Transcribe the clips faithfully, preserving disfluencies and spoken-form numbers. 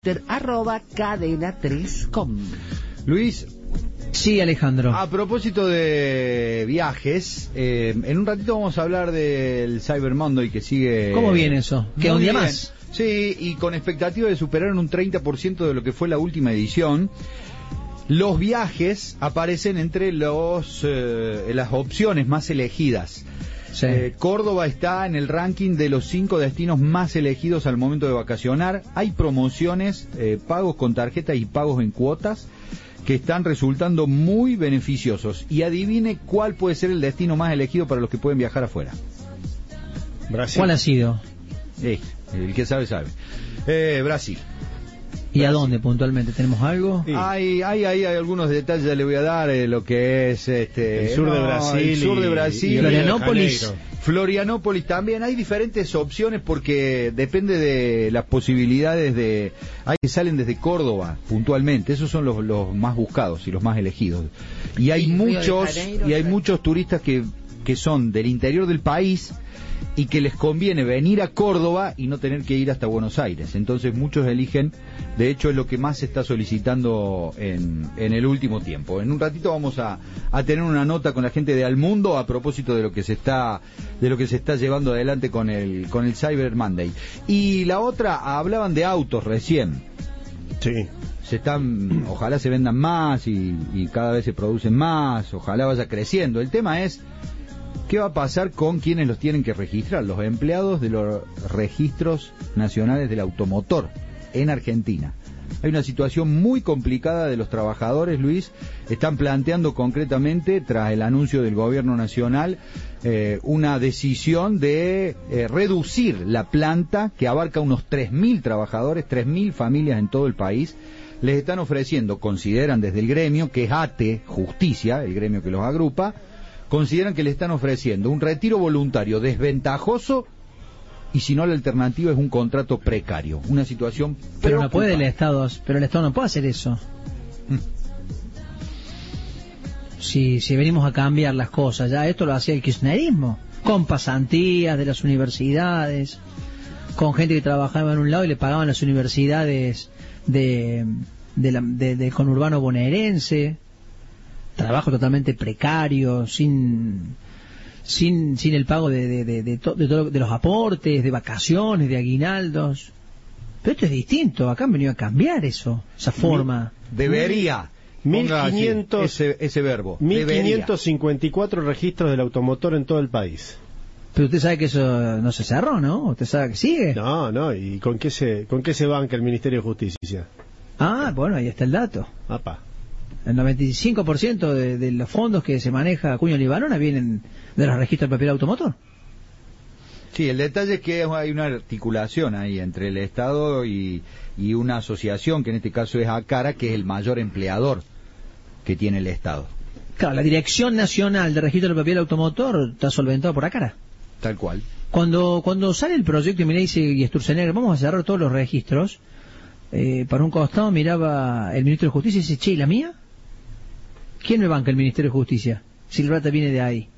Twitter, arroba cadena tres punto com. Luis. Sí, Alejandro. A propósito de viajes, eh, en un ratito vamos a hablar del Cyber Monday que sigue... ¿Cómo viene eso? ¿Qué, un día bien. más? Sí, y con expectativa de superar en un treinta por ciento de lo que fue la última edición. Los viajes aparecen entre los eh, las opciones más elegidas. Sí. Eh, Córdoba está en el ranking de los cinco destinos más elegidos al momento de vacacionar. Hay promociones, eh, pagos con tarjeta y pagos en cuotas que están resultando muy beneficiosos. Y adivine cuál puede ser el destino más elegido para los que pueden viajar afuera. Brasil. ¿Cuál ha sido? Eh, el que sabe, sabe. Eh, Brasil. ¿Y a dónde puntualmente? ¿Tenemos algo? Sí. Hay, hay, hay, hay algunos detalles, ya le voy a dar eh, lo que es este el sur no, de Brasil, el sur de Brasil, y Florianópolis. Florianópolis también. Hay diferentes opciones porque depende de las posibilidades de. Hay que salen desde Córdoba puntualmente. Esos son los, los más buscados y los más elegidos. Y hay y muchos Janeiro, y hay muchos turistas que que son del interior del país y que les conviene venir a Córdoba y no tener que ir hasta Buenos Aires. Entonces muchos eligen, de hecho es lo que más se está solicitando en, en el último tiempo. En un ratito vamos a, a tener una nota con la gente de Almundo a propósito de lo que se está de lo que se está llevando adelante con el con el Cyber Monday. Y la otra, hablaban de autos recién. Sí. Se están, ojalá se vendan más y, y cada vez se producen más, ojalá vaya creciendo. El tema es ¿qué va a pasar con quienes los tienen que registrar? Los empleados de los registros nacionales del automotor en Argentina. Hay una situación muy complicada de los trabajadores, Luis. Están planteando concretamente, tras el anuncio del gobierno nacional, eh, una decisión de eh, reducir la planta que abarca unos tres mil trabajadores, tres mil familias en todo el país. Les están ofreciendo, consideran desde el gremio, que es ATE Justicia, el gremio que los agrupa, consideran que le están ofreciendo un retiro voluntario desventajoso y si no la alternativa es un contrato precario, una situación pero no puede el Estado, pero el Estado no puede hacer eso. Mm. Si, si venimos a cambiar las cosas, ya esto lo hacía el kirchnerismo, con pasantías de las universidades, con gente que trabajaba en un lado y le pagaban las universidades de, de la, de, de conurbano bonaerense. Trabajo totalmente precario, sin sin sin el pago de de de, de, to, de, to, de los aportes, de vacaciones, de aguinaldos. Pero esto es distinto, acá han venido a cambiar eso, esa forma. Debería. mil quinientos ese, ese verbo. mil quinientos cincuenta y cuatro registros del automotor en todo el país. Pero usted sabe que eso no se cerró, ¿no? Usted sabe que sigue. No, no, ¿y con qué se con qué se banca el Ministerio de Justicia? Ah, bueno, ahí está el dato. Apa. El noventa y cinco por ciento de, de los fondos que se maneja Cuño Libarona vienen de los registros de papel automotor. Sí, el detalle es que hay una articulación ahí entre el Estado y, y una asociación, que en este caso es ACARA, que es el mayor empleador que tiene el Estado. Claro, la Dirección Nacional de Registro de Papel Automotor está solventado por ACARA. Tal cual. Cuando cuando sale el proyecto y me dice, y Sturzenegger, vamos a cerrar todos los registros, eh, para un costado miraba el Ministro de Justicia y dice, che, ¿y la mía? ¿Quién me banca el Ministerio de Justicia? Si el rata viene de ahí.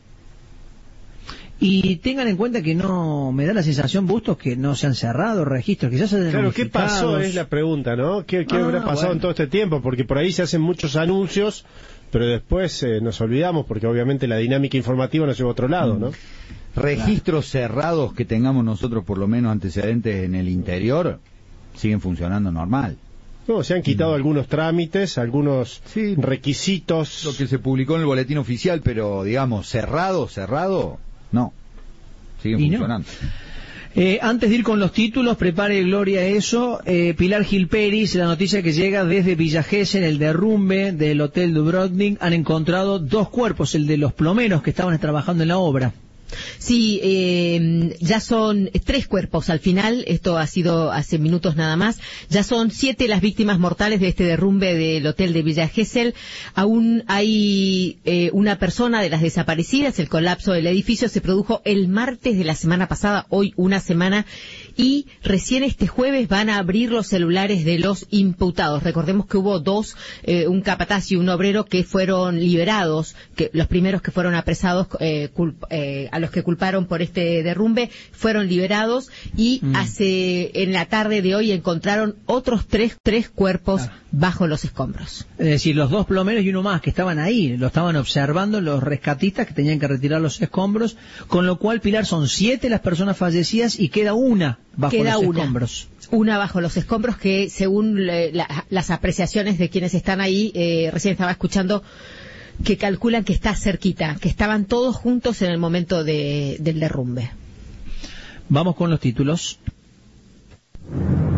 Y tengan en cuenta que no, me da la sensación, Bustos, que no se han cerrado registros, que ya se han Claro, ¿qué pasó? Es la pregunta, ¿no? ¿Qué, qué ah, habrá pasado bueno. en todo este tiempo? Porque por ahí se hacen muchos anuncios, pero después eh, nos olvidamos, porque obviamente la dinámica informativa nos lleva a otro lado, ¿no? Registros cerrados que tengamos nosotros, por lo menos antecedentes en el interior, siguen funcionando normal. No, se han quitado mm. algunos trámites, algunos sí, requisitos. Lo que se publicó en el boletín oficial, pero digamos, cerrado, cerrado, no. Siguen y funcionando. No. Eh, antes de ir con los títulos, prepare Gloria eso. Eh, Pilar Gilperis, la noticia que llega desde Villa Gesell, el derrumbe del Hotel Dubrovnik, han encontrado dos cuerpos, el de los plomeros que estaban trabajando en la obra. Sí, eh, ya son tres cuerpos al final, esto ha sido hace minutos nada más, ya son siete las víctimas mortales de este derrumbe del hotel de Villa Gesell. Aún hay eh, una persona de las desaparecidas. El colapso del edificio se produjo el martes de la semana pasada, hoy una semana y recién este jueves van a abrir los celulares de los imputados. Recordemos que hubo dos, eh, un capataz y un obrero que fueron liberados, que los primeros que fueron apresados, eh, culp, eh, a los que culparon por este derrumbe, fueron liberados y mm. hace en la tarde de hoy encontraron otros tres, tres cuerpos ah. bajo los escombros. Es decir, los dos plomeros y uno más que estaban ahí, lo estaban observando los rescatistas que tenían que retirar los escombros, con lo cual, Pilar, son siete las personas fallecidas y queda una bajo queda los una. escombros. Una bajo los escombros que, según le, la, las apreciaciones de quienes están ahí, eh, recién estaba escuchando que calculan que está cerquita, que estaban todos juntos en el momento de, del derrumbe. Vamos con los títulos.